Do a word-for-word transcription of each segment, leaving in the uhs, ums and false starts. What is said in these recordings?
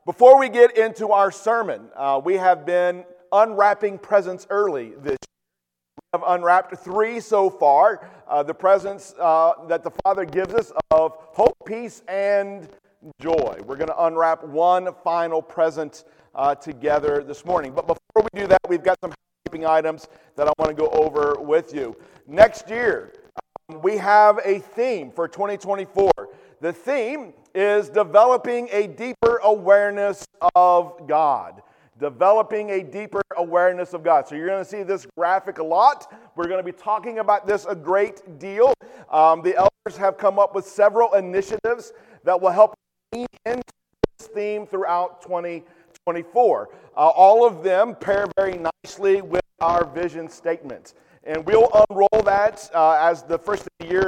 Before we get into our sermon, uh, we have been unwrapping presents early this year. We have unwrapped three so far. Uh, the presents uh, that the Father gives us of hope, peace, and joy. We're going to unwrap one final present uh, together this morning. But before we do that, we've got some housekeeping items that I want to go over with you. Next year, um, we have a theme for twenty twenty-four. The theme is developing a deeper awareness of God. Developing a deeper awareness of God. So you're going to see this graphic a lot. We're going to be talking about this a great deal. Um, the elders have come up with several initiatives that will help lean into this theme throughout twenty twenty-four. Uh, all of them pair very nicely with our vision statement. And we'll unroll that uh, as the first of the year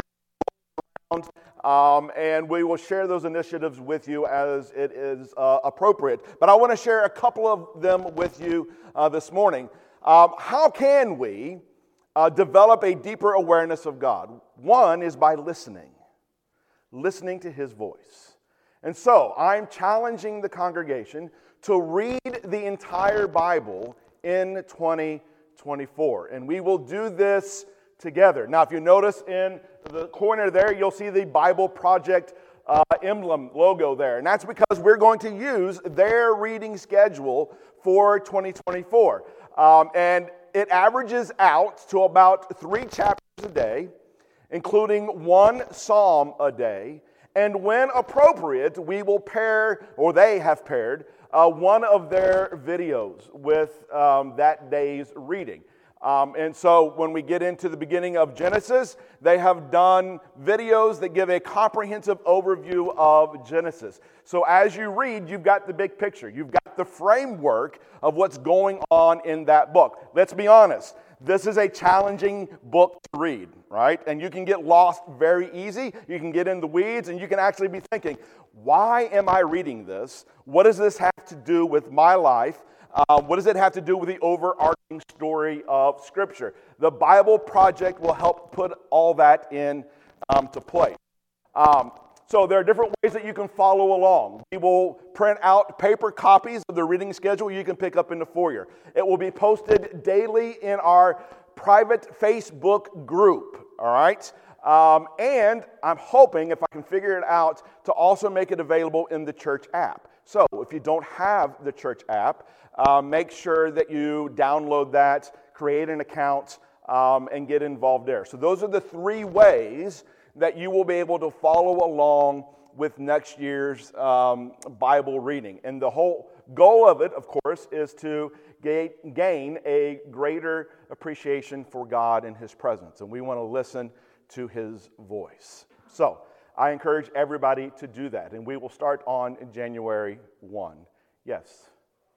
rolls around. Um, and we will share those initiatives with you as it is uh, appropriate. But I want to share a couple of them with you uh, this morning. Um, how can we uh, develop a deeper awareness of God? One is by listening, listening to His voice. And so I'm challenging the congregation to read the entire Bible in twenty twenty-four. And we will do this together. Now, if you notice in the corner there, you'll see the Bible Project uh, emblem logo there. And that's because we're going to use their reading schedule for twenty twenty-four. Um, and it averages out to about three chapters a day, including one psalm a day. And when appropriate, we will pair, or they have paired, uh, one of their videos with um, that day's reading. Um, and so when we get into the beginning of Genesis, they have done videos that give a comprehensive overview of Genesis. So as you read, you've got the big picture. You've got the framework of what's going on in that book. Let's be honest. This is a challenging book to read, right? And you can get lost very easy. You can get in the weeds, and you can actually be thinking, why am I reading this? What does this have to do with my life? Uh, what does it have to do with the overarching story of Scripture? The Bible Project will help put all that in um, to play. Um, so there are different ways that you can follow along. We will print out paper copies of the reading schedule you can pick up in the foyer. It will be posted daily in our private Facebook group, all right? Um, and I'm hoping, if I can figure it out, to also make it available in the church app. So if you don't have the church app, uh, make sure that you download that, create an account, um, and get involved there. So those are the three ways that you will be able to follow along with next year's um, Bible reading. And the whole goal of it, of course, is to ga- gain a greater appreciation for God and His presence. And we want to listen to His voice. So I encourage everybody to do that, and we will start on January first. Yes?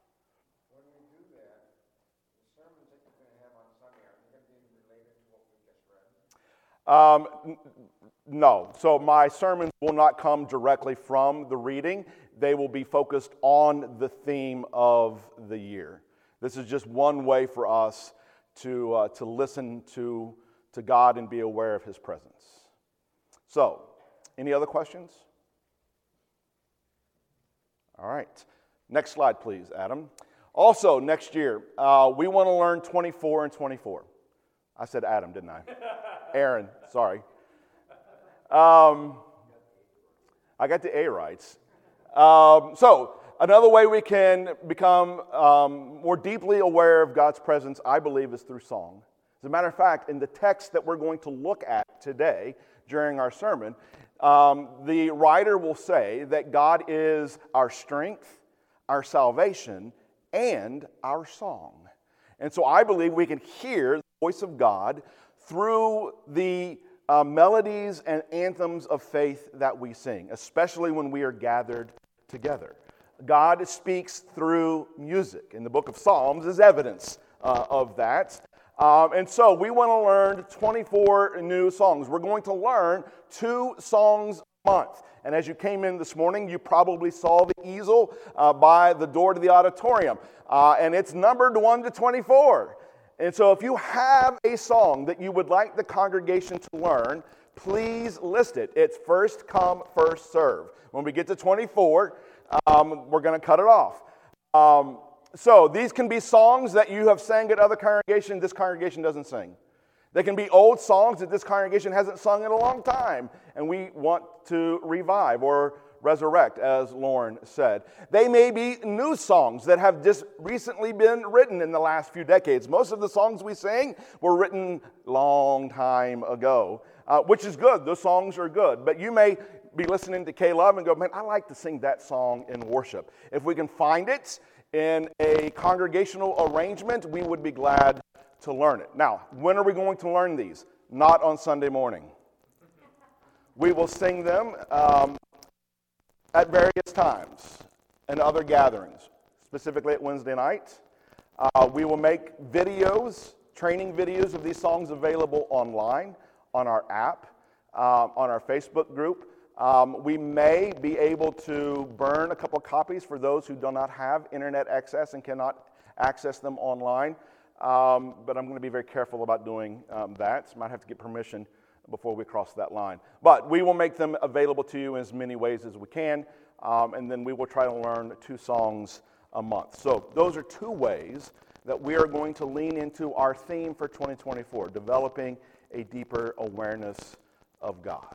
When we do that, the sermons that you're going to have on Sunday, are they going to be related to what we just read? Um, n- no. So my sermons will not come directly from the reading. They will be focused on the theme of the year. This is just one way for us to uh, to listen to, to God and be aware of His presence. So, any other questions? All right. Next slide, please, Adam. Also, next year, uh, we want to learn twenty-four and twenty-four. I said Adam, didn't I? Aaron, sorry. Um, I got the A rights. Um, so, another way we can become um, more deeply aware of God's presence, I believe, is through song. As a matter of fact, in the text that we're going to look at today during our sermon, um, the writer will say that God is our strength, our salvation, and our song. And so I believe we can hear the voice of God through the uh, melodies and anthems of faith that we sing, especially when we are gathered together. God speaks through music, and the book of Psalms is evidence uh, of that. Um, and so we want to learn twenty-four new songs. We're going to learn two songs a month. And as you came in this morning, you probably saw the easel uh, by the door to the auditorium. Uh, and it's numbered one to twenty-four. And so if you have a song that you would like the congregation to learn, please list it. It's first come, first serve. When we get to twenty-four, um, we're going to cut it off. Um, so these can be songs that you have sang at other congregations this congregation doesn't sing. They can be old songs that this congregation hasn't sung in a long time, and we want to revive or resurrect, as Lauren said. They may be new songs that have just recently been written in the last few decades. Most of the songs we sing were written long time ago, uh, which is good. Those songs are good. But you may be listening to K-Love and go, man, I like to sing that song in worship. If we can find it in a congregational arrangement, we would be glad to learn it. Now, when are we going to learn these? Not on Sunday morning. We will sing them um, at various times and other gatherings, specifically at Wednesday night. Uh, we will make videos, training videos of these songs available online, on our app, um, on our Facebook group. Um, we may be able to burn a couple copies for those who do not have internet access and cannot access them online. Um, but I'm going to be very careful about doing um, that. So I might have to get permission before we cross that line. But we will make them available to you in as many ways as we can, um, and then we will try to learn two songs a month. So those are two ways that we are going to lean into our theme for twenty twenty-four, developing a deeper awareness of God.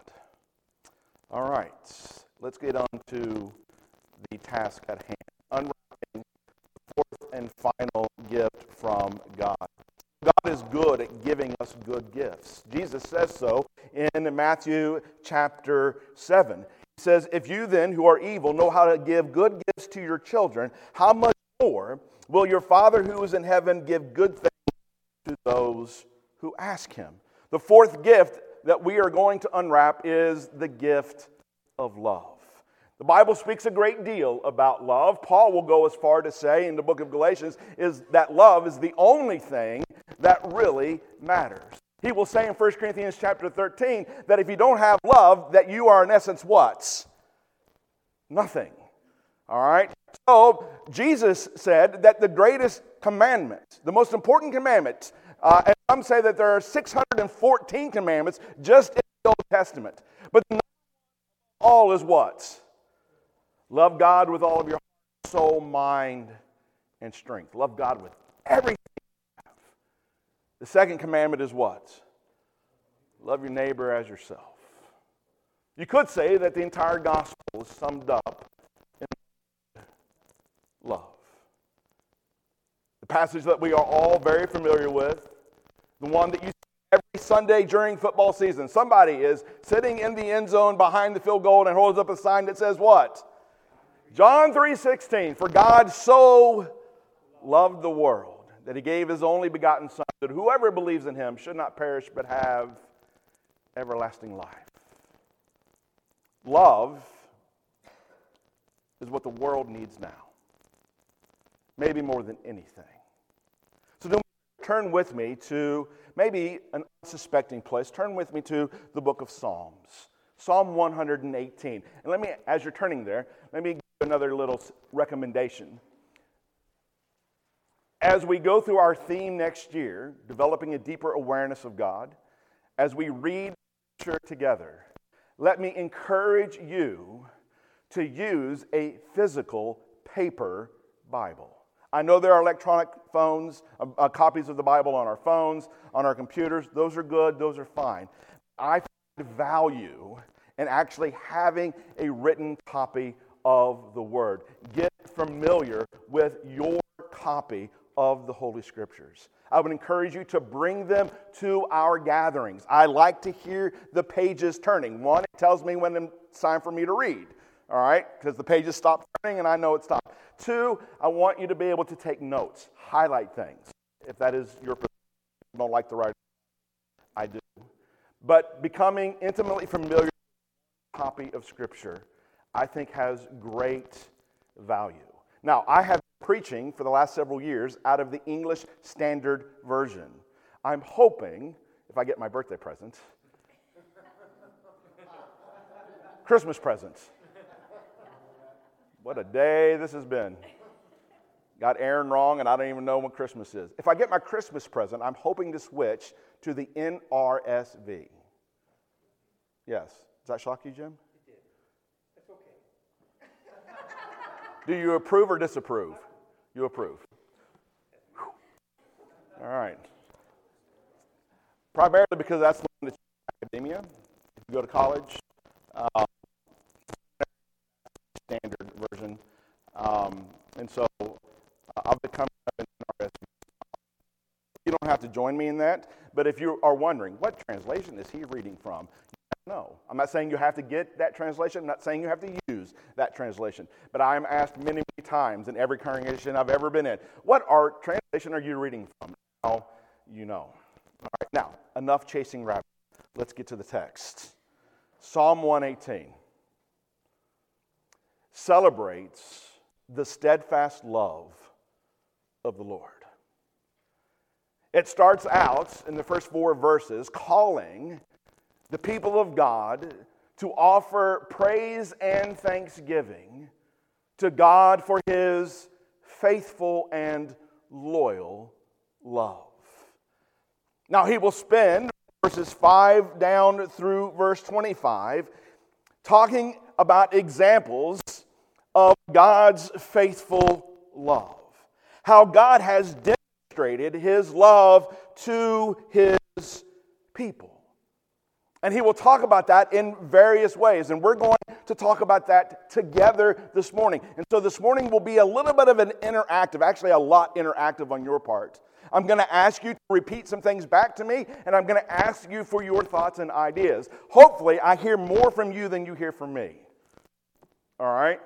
All right, let's get on to the task at hand, unwrapping the fourth and final gift from God. God is good at giving us good gifts. Jesus says so in Matthew chapter seven. He says, if you then who are evil know how to give good gifts to your children, how much more will your Father who is in heaven give good things to those who ask him? The fourth gift that we are going to unwrap is the gift of love. The Bible speaks a great deal about love. Paul will go as far to say in the book of Galatians is that love is the only thing that really matters. He will say in First Corinthians chapter thirteen that if you don't have love, that you are in essence what? Nothing. All right? So Jesus said that the greatest commandment, the most important commandment, uh, and some say that there are six hundred fourteen commandments just in the Old Testament. But the all is what? Love God with all of your heart, soul, mind, and strength. Love God with everything you have. The second commandment is what? Love your neighbor as yourself. You could say that the entire gospel is summed up in love. The passage that we are all very familiar with, the one that you see every Sunday during football season. Somebody is sitting in the end zone behind the field goal and holds up a sign that says what? John three sixteen, for God so loved the world that he gave his only begotten Son, that whoever believes in him should not perish but have everlasting life. Love is what the world needs now, maybe more than anything. So then turn with me to maybe an unsuspecting place. Turn with me to the book of Psalms, Psalm one hundred eighteen. And let me, as you're turning there, let me give you another little recommendation. As we go through our theme next year, developing a deeper awareness of God, as we read Scripture together, let me encourage you to use a physical paper Bible. I know there are electronic phones, uh, uh, copies of the Bible on our phones, on our computers. Those are good, those are fine. I find value in actually having a written copy of the Word. Get familiar with your copy of the Holy Scriptures. I would encourage you to bring them to our gatherings. I like to hear the pages turning. One, it tells me when it's time for me to read. All right, because the pages stop turning and I know it's stopped. Two, I want you to be able to take notes, highlight things, if that is your position. You don't like to write, I do. But becoming intimately familiar with a copy of Scripture, I think has great value. Now, I have been preaching for the last several years out of the English Standard Version. I'm hoping, if I get my birthday present, Christmas presents. What a day this has been. Got Aaron wrong, and I don't even know when Christmas is. If I get my Christmas present, I'm hoping to switch to the N R S V. Yes. Does that shock you, Jim? It did. That's okay. Do you approve or disapprove? You approve. All right. Primarily because that's the one that's in academia. If you go to college, uh, standard version. Um, and so uh, I've become an N R S V. You don't have to join me in that, but if you are wondering, what translation is he reading from? No. I'm not saying you have to get that translation. I'm not saying you have to use that translation. But I am asked many, many times in every congregation I've ever been in, what art translation are you reading from? Now you know. All right, now, enough chasing rabbits. Let's get to the text. Psalm one eighteen celebrates the steadfast love of the Lord. It starts out in the first four verses calling the people of God to offer praise and thanksgiving to God for His faithful and loyal love. Now he will spend verses five down through verse twenty-five talking about examples of God's faithful love. How God has demonstrated His love to His people. And he will talk about that in various ways. And we're going to talk about that together this morning. And so this morning will be a little bit of an interactive, actually a lot interactive on your part. I'm going to ask you to repeat some things back to me, and I'm going to ask you for your thoughts and ideas. Hopefully, I hear more from you than you hear from me. All right?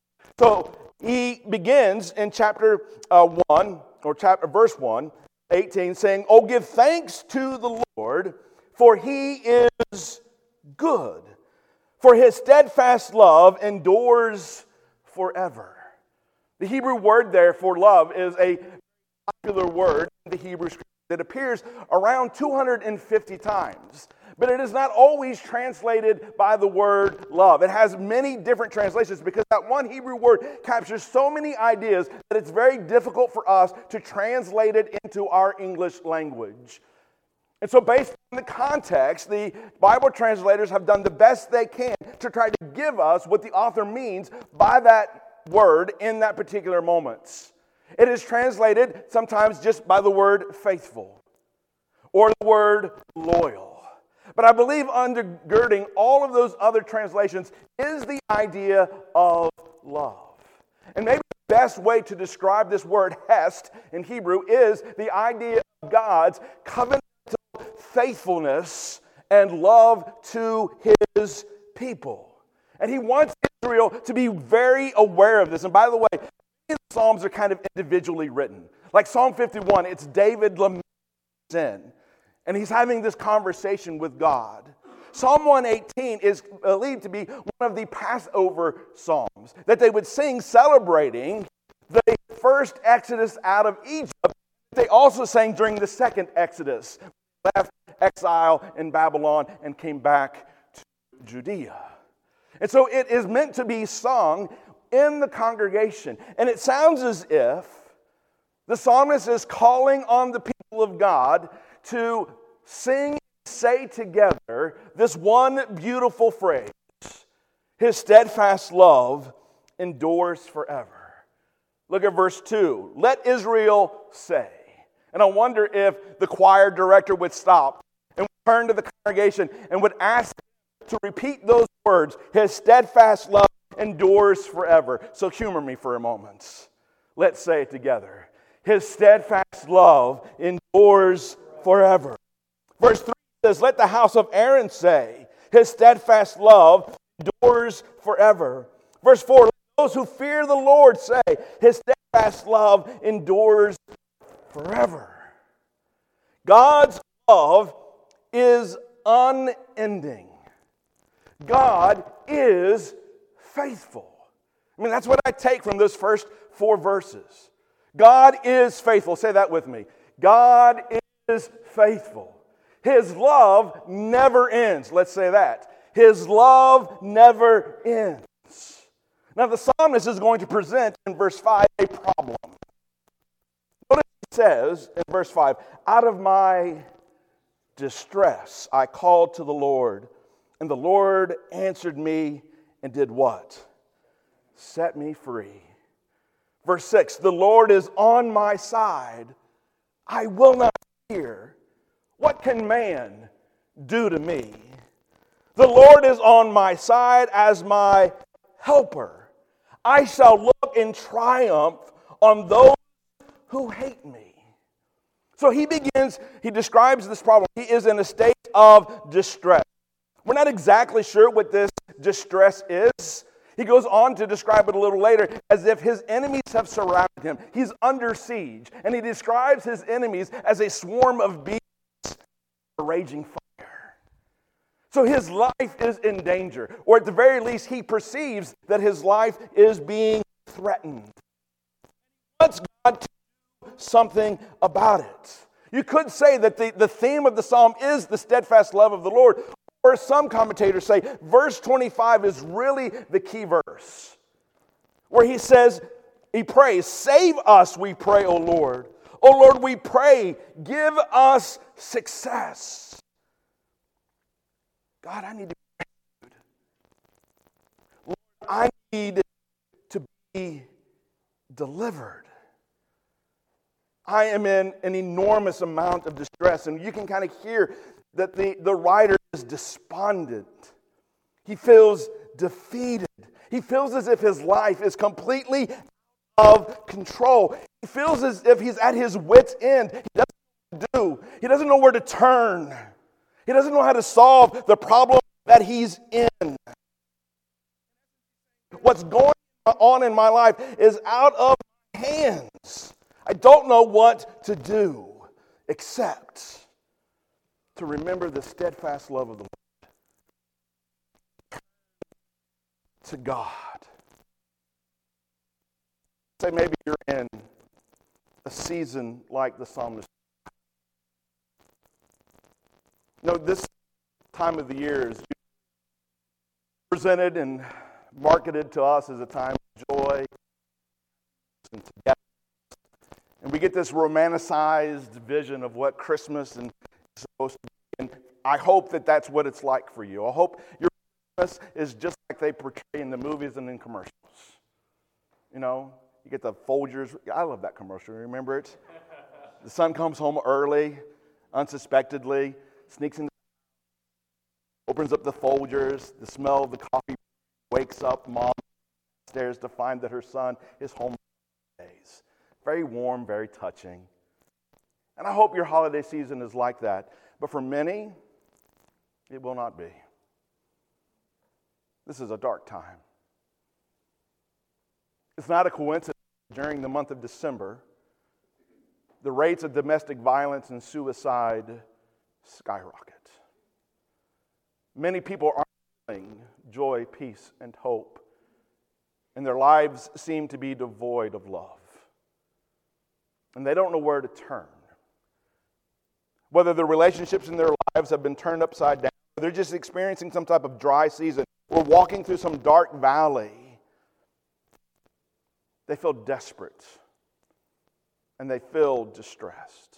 So he begins in chapter uh, one, or chapter verse one, eighteen, saying, "Oh, give thanks to the Lord, for He is good, for His steadfast love endures forever." The Hebrew word there for love is a popular word in the Hebrew Scripture that appears around two hundred fifty times. But it is not always translated by the word love. It has many different translations because that one Hebrew word captures so many ideas that it's very difficult for us to translate it into our English language. And so based on the context, the Bible translators have done the best they can to try to give us what the author means by that word in that particular moment. It is translated sometimes just by the word faithful or the word loyal. But I believe undergirding all of those other translations is the idea of love. And maybe the best way to describe this word hesed in Hebrew is the idea of God's covenantal faithfulness and love to His people. And He wants Israel to be very aware of this. And by the way, the Psalms are kind of individually written. Like Psalm fifty-one, it's David lamenting sin. And he's having this conversation with God. Psalm one eighteen is believed to be one of the Passover psalms that they would sing celebrating the first exodus out of Egypt. They also sang during the second exodus, left exile in Babylon and came back to Judea. And so it is meant to be sung in the congregation. And it sounds as if the psalmist is calling on the people of God to sing, say together this one beautiful phrase: His steadfast love endures forever. Look at verse two. Let Israel say. And I wonder if the choir director would stop and turn to the congregation and would ask them to repeat those words: His steadfast love endures forever. So humor me for a moment. Let's say it together. His steadfast love endures forever. Verse three says, let the house of Aaron say, His steadfast love endures forever. Verse four, let those who fear the Lord say, His steadfast love endures forever. God's love is unending. God is faithful. I mean, that's what I take from those first four verses. God is faithful. Say that with me. God is faithful. His love never ends. Let's say that. His love never ends. Now the psalmist is going to present in verse five a problem. Notice he says in verse five, out of my distress I called to the Lord, and the Lord answered me and did what? Set me free. Verse six, the Lord is on my side. I will not fear. What can man do to me? The Lord is on my side as my helper. I shall look in triumph on those who hate me. So he begins, he describes this problem. He is in a state of distress. We're not exactly sure what this distress is. He goes on to describe it a little later as if his enemies have surrounded him. He's under siege. And he describes his enemies as a swarm of beasts, a raging fire. So his life is in danger. Or at the very least, he perceives that his life is being threatened. He wants God to do something about it. You could say that the, the theme of the psalm is the steadfast love of the Lord. Or some commentators say verse twenty-five is really the key verse, where he says, he prays, save us, we pray, O Lord. O Lord, we pray, give us success. God, I need to be rescued. Lord, I need to be delivered. I am in an enormous amount of distress, and you can kind of hear that the, the writer is despondent. He feels defeated. He feels as if his life is completely out of control. He feels as if he's at his wit's end. He doesn't know what to do. He doesn't know where to turn. He doesn't know how to solve the problem that he's in. What's going on in my life is out of my hands. I don't know what to do except to remember the steadfast love of the Lord. To God. Say maybe you're in a season like the psalmist. No, this time of the year is presented and marketed to us as a time of joy and together. And we get this romanticized vision of what Christmas is supposed to be. And I hope that that's what it's like for you. I hope your Christmas is just like they portray in the movies and in commercials. You know, you get the Folgers. I love that commercial. Remember it? The son comes home early, unsuspectedly, sneaks in, opens up the Folgers, the smell of the coffee, wakes up mom upstairs to find that her son is home for days. Very warm, very touching. And I hope your holiday season is like that. But for many, it will not be. This is a dark time. It's not a coincidence during the month of December, the rates of domestic violence and suicide skyrocket. Many people are feeling joy, peace, and hope, and their lives seem to be devoid of love. And they don't know where to turn. Whether the relationships in their lives have been turned upside down, or they're just experiencing some type of dry season, or walking through some dark valley, they feel desperate and they feel distressed.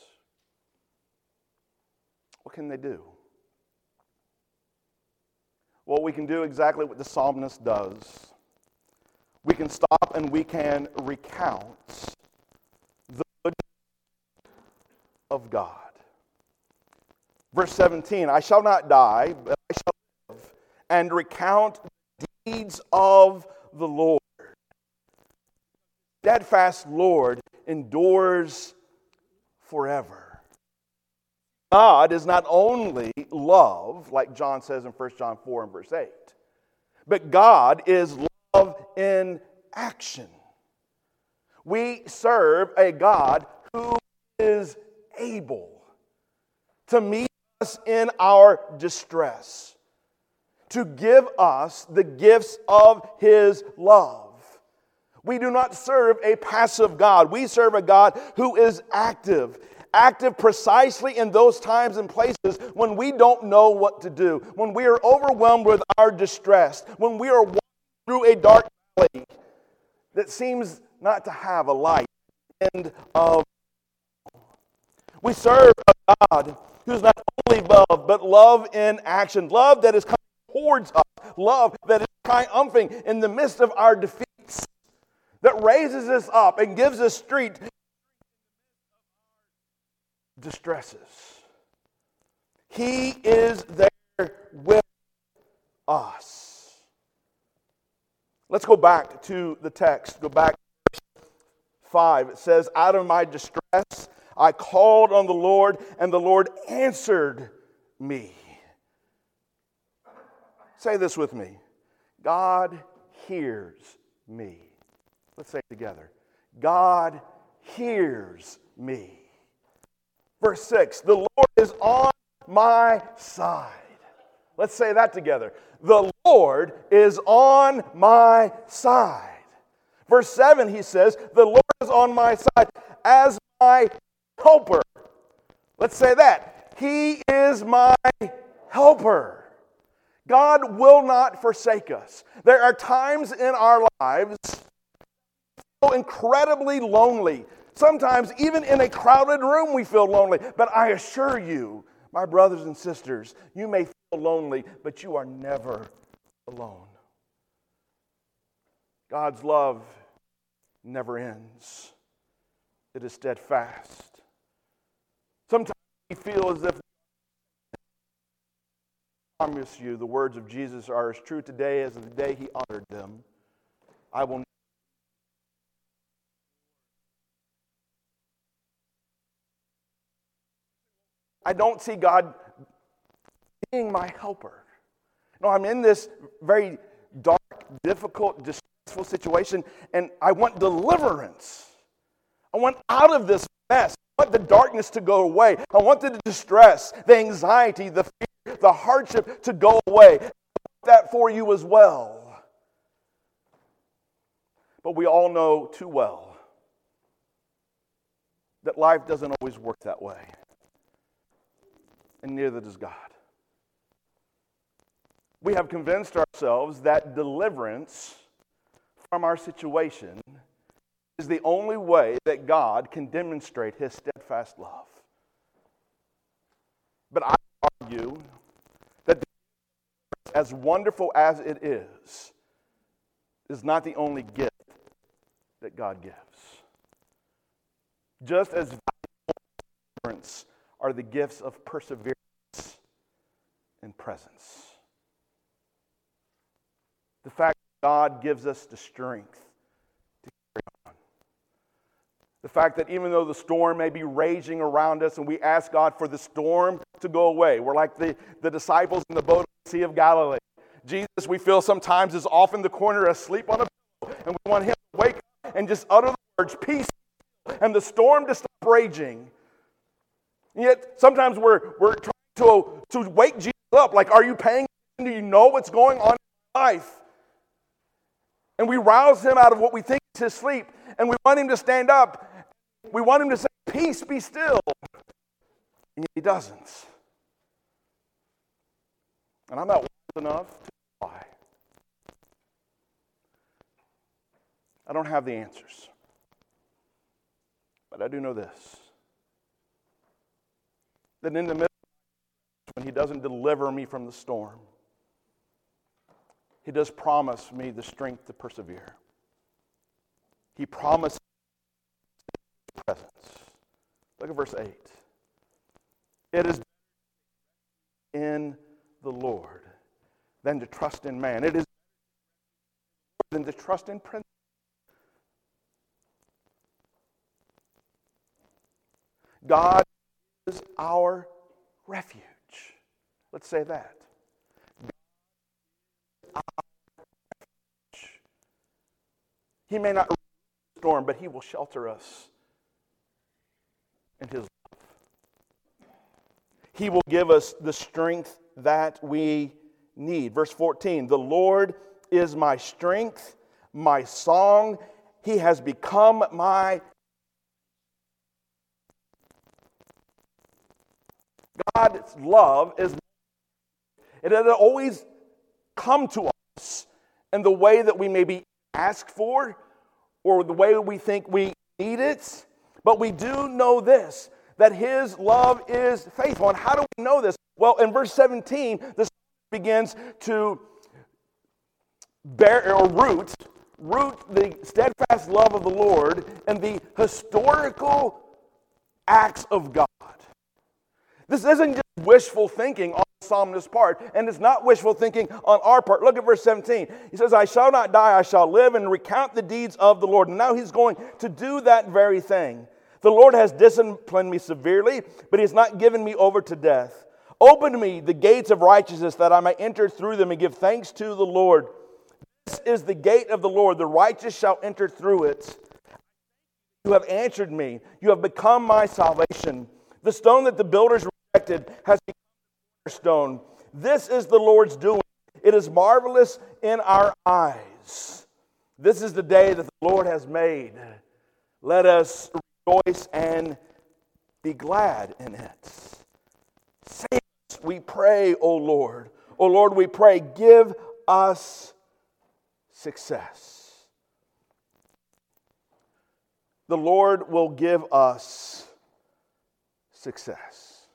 What can they do? Well, we can do exactly what the psalmist does. We can stop and we can recount the goodness of God. Verse seventeen, I shall not die, but I shall live and recount the deeds of the Lord. Steadfast Lord endures forever. God is not only love, like John says in First John four and verse eight, but God is love in action. We serve a God who is able to meet us in our distress, to give us the gifts of His love. We do not serve a passive God. We serve a God who is active. Active precisely in those times and places when we don't know what to do, when we are overwhelmed with our distress, when we are walking through a dark valley that seems not to have a light at the end of. We serve a God who's not only love, but love in action. Love that is coming towards us. Love that is triumphing in the midst of our defeats. that raises us up and gives us strength in distresses. He is there with us. Let's go back to the text. Go back to verse five. It says, out of my distress, I called on the Lord, and the Lord answered me. Say this with me. God hears me. Let's say it together. God hears me. Verse six, the Lord is on my side. Let's say that together. The Lord is on my side. Verse seven, he says, the Lord is on my side as my helper. Let's say that. He is my helper. God will not forsake us. There are times in our lives so incredibly lonely. Sometimes even in a crowded room we feel lonely. But I assure you, my brothers and sisters, you may feel lonely, but you are never alone. God's love never ends. It is steadfast. Sometimes we feel as if, I promise you, the words of Jesus are as true today as the day he honored them. I will I don't see God being my helper. No, I'm in this very dark, difficult, distressful situation, and I want deliverance. I want out of this mess. I want the darkness to go away. I want the distress, the anxiety, the fear, the hardship to go away. I want that for you as well. But we all know too well that life doesn't always work that way. And neither does God. We have convinced ourselves that deliverance from our situation is the only way that God can demonstrate his steadfast love. But I argue that as wonderful as it is, is not the only gift that God gives. Just as valuable are the gifts of perseverance and presence. The fact that God gives us the strength to carry on. The fact that even though the storm may be raging around us and we ask God for the storm to go away, we're like the, the disciples in the boat of the Sea of Galilee. Jesus, we feel sometimes, is off in the corner asleep on a pillow, and we want him to wake up and just utter the words, peace, and the storm to stop raging. And yet, sometimes we're, we're trying to, to wake Jesus up. Like, are you paying attention? Do you know what's going on in life? And we rouse him out of what we think is his sleep. And we want him to stand up. We want him to say, peace, be still. And yet he doesn't. And I'm not wise enough to know why. I don't have the answers. But I do know this. That in the middle, when he doesn't deliver me from the storm, he does promise me the strength to persevere. He promises his presence. Look at verse eight. It is in the Lord than to trust in man. It is than to trust in prince. God is our refuge. Let's say that. God is our refuge. He may not storm, but he will shelter us in his love. He will give us the strength that we need. Verse fourteen, the Lord is my strength, my song. He has become my God's love is, it has always come to us in the way that we maybe ask for or the way we think we need it. But we do know this, that his love is faithful. And how do we know this? Well, in verse seventeen, the psalmist begins to bear or root root the steadfast love of the Lord in the historical acts of God. This isn't just wishful thinking on the psalmist's part, and it's not wishful thinking on our part. Look at verse seventeen. He says, I shall not die, I shall live and recount the deeds of the Lord. And now he's going to do that very thing. The Lord has disciplined me severely, but he has not given me over to death. Open to me the gates of righteousness, that I may enter through them and give thanks to the Lord. This is the gate of the Lord, the righteous shall enter through it. You have answered me, you have become my salvation. The stone that the builders rejected has become the cornerstone. This is the Lord's doing. It is marvelous in our eyes. This is the day that the Lord has made. Let us rejoice and be glad in it. Save us, we pray, O Lord. O Lord, we pray, give us success. The Lord will give us success.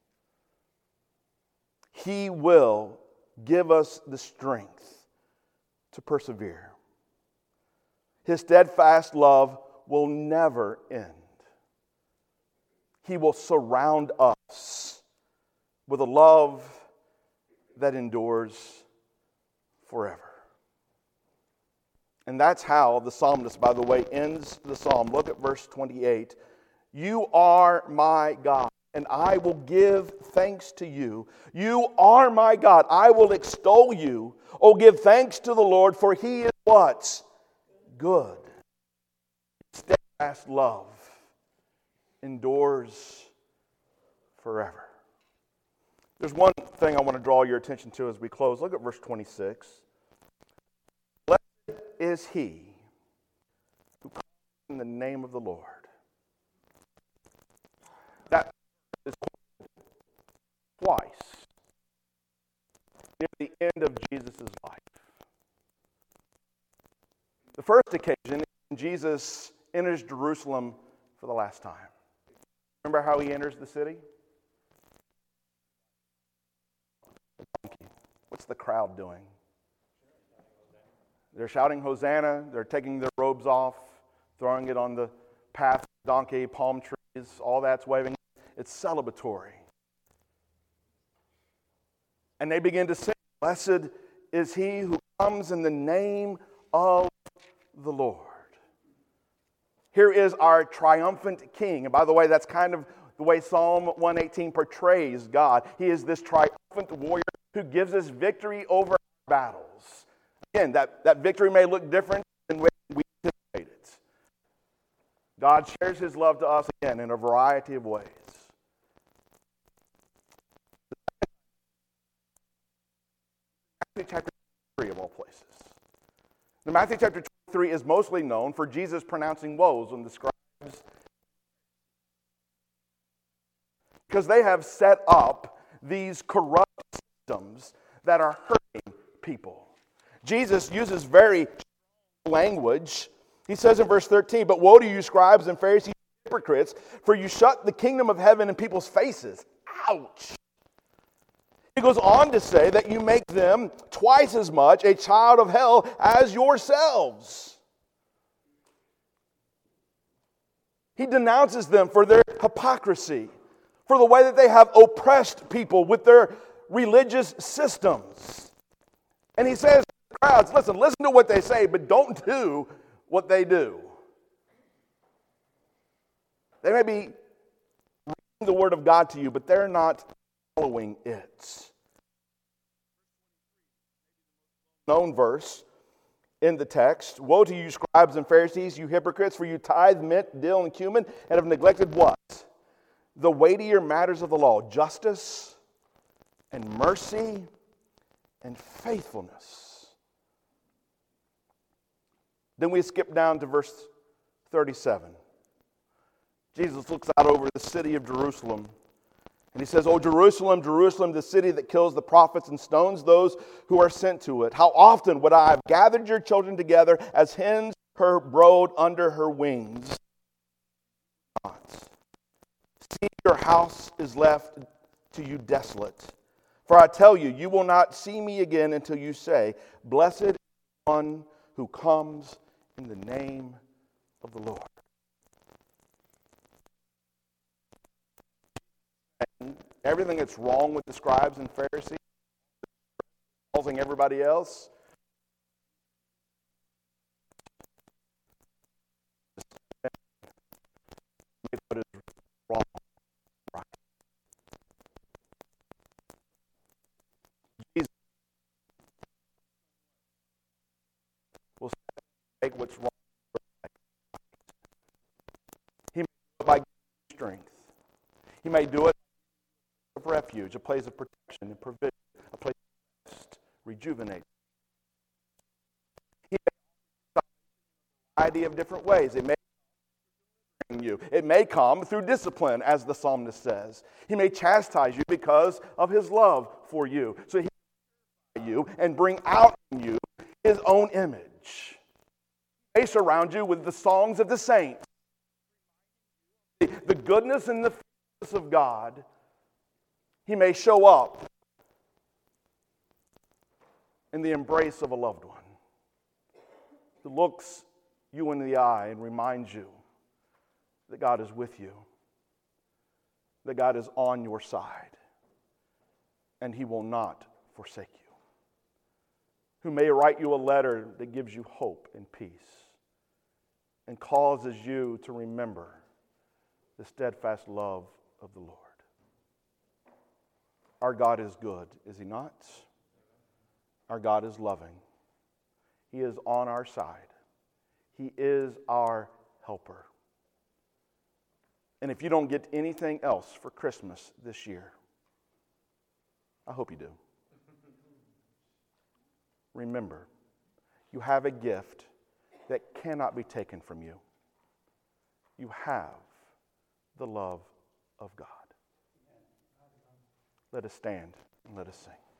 He will give us the strength to persevere. His steadfast love will never end. He will surround us with a love that endures forever. And that's how the psalmist, by the way, ends the psalm. Look at verse twenty-eight. You are my God, and I will give thanks to you. You are my God, I will extol you. Oh, give thanks to the Lord, for he is what? Good. Steadfast love endures forever. There's one thing I want to draw your attention to as we close. Look at verse twenty-six. Blessed is he who comes in the name of the Lord. That is twice near the end of Jesus' life. The first occasion, Jesus enters Jerusalem for the last time. Remember how he enters the city? What's the crowd doing? They're shouting Hosanna. They're taking their robes off, throwing it on the path, donkey, palm trees, all that's waving. It's celebratory. And they begin to sing, blessed is he who comes in the name of the Lord. Here is our triumphant king. And by the way, that's kind of the way Psalm one eighteen portrays God. He is this triumphant warrior who gives us victory over our battles. Again, that, that victory may look different than we anticipate it. God shares his love to us again in a variety of ways. Matthew chapter three of all places. Now, Matthew chapter three is mostly known for Jesus pronouncing woes on the scribes, because they have set up these corrupt systems that are hurting people. Jesus uses very language. He says in verse thirteen, but woe to you, scribes and Pharisees, hypocrites, for you shut the kingdom of heaven in people's faces. Ouch! He goes on to say that you make them twice as much a child of hell as yourselves. He denounces them for their hypocrisy, for the way that they have oppressed people with their religious systems. And he says to the crowds, listen, listen to what they say, but don't do what they do. They may be reading the word of God to you, but they're not following it. Known verse in the text. Woe to you, scribes and Pharisees, you hypocrites, for you tithe mint, dill, and cumin, and have neglected what? The weightier matters of the law, justice and mercy and faithfulness. Then we skip down to verse thirty-seven. Jesus looks out over the city of Jerusalem, and he says, O Jerusalem, Jerusalem, the city that kills the prophets and stones those who are sent to it. How often would I have gathered your children together as hens her brood under her wings? See, your house is left to you desolate. For I tell you, you will not see me again until you say, blessed is the one who comes in the name of the Lord. And everything that's wrong with the scribes and Pharisees, causing everybody else, what is wrong, right. Jesus will take what's wrong right. He may do it by giving you strength. He may do it of refuge, a place of protection and provision, a place of rest, rejuvenate. He may do it in a variety of different ways. It may you. It may come through discipline, as the psalmist says. He may chastise you because of his love for you. So he may you and bring out in you his own image. He may surround you with the songs of the saints, the goodness and the faithfulness of God. He may show up in the embrace of a loved one who looks you in the eye and reminds you that God is with you, that God is on your side, and He will not forsake you. Who may write you a letter that gives you hope and peace and causes you to remember the steadfast love of the Lord. Our God is good, is He not? Our God is loving. He is on our side. He is our helper. And if you don't get anything else for Christmas this year, I hope you do. Remember, you have a gift that cannot be taken from you. You have the love of God. Let us stand and let us sing.